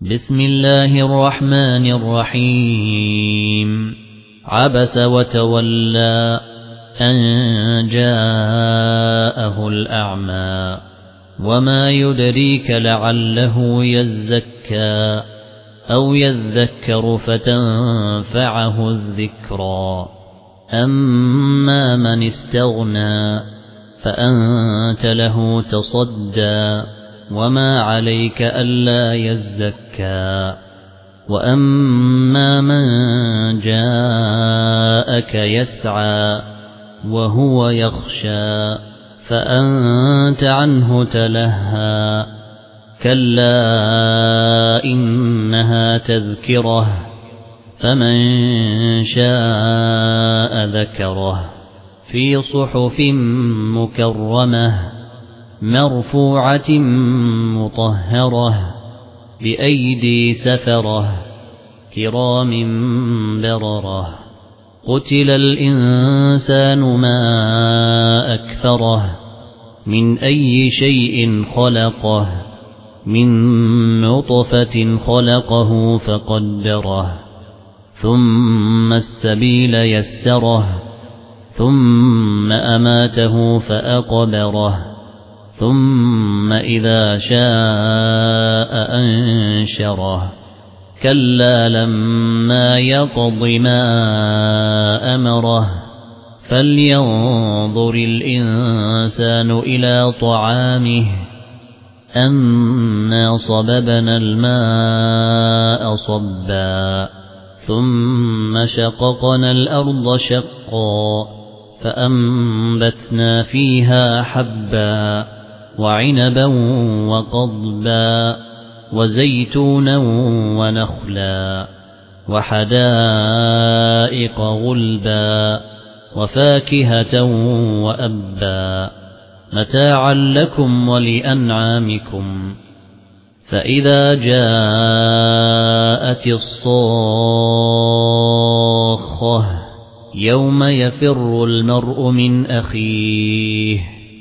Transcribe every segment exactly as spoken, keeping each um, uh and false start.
بسم الله الرحمن الرحيم عبس وتولى أن جاءه الأعمى وما يدريك لعله يزكى أو يذكر فتنفعه الذكرى أما من استغنى فأنت له تصدى وما عليك ألا يزكى وأما من جاءك يسعى وهو يخشى فأنت عنه تلهى كلا إنها تذكرة فمن شاء ذكره في صحف مكرمة مرفوعة مطهرة بأيدي سفرة كرام بررة قتل الإنسان ما أكفره من أي شيء خلقه من نطفة خلقه فقدره ثم السبيل يسره ثم أماته فأقبره ثم إذا شاء أنشره كلا لما يقض ما أمره فلينظر الإنسان إلى طعامه أنا صببنا الماء صبا ثم شققنا الأرض شقا فأنبتنا فيها حبا وعنبا وقضبا وزيتونا ونخلا وحدائق غلبا وفاكهة وأبا متاعا لكم ولأنعامكم فإذا جاءت الصاخة يوم يفر المرء من أخيه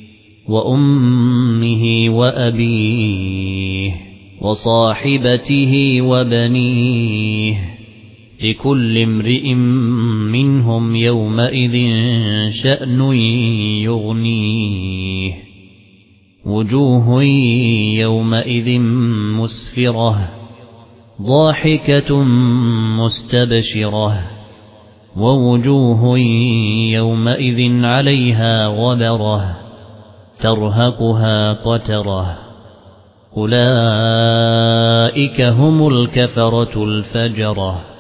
وأمه وأبيه وصاحبته وبنيه لكل امرئ منهم يومئذ شأن يغنيه وجوه يومئذ مسفرة ضاحكة مستبشرة ووجوه يومئذ عليها غبرة ترهقها قترة أولئك هم الكفرة الفجرة.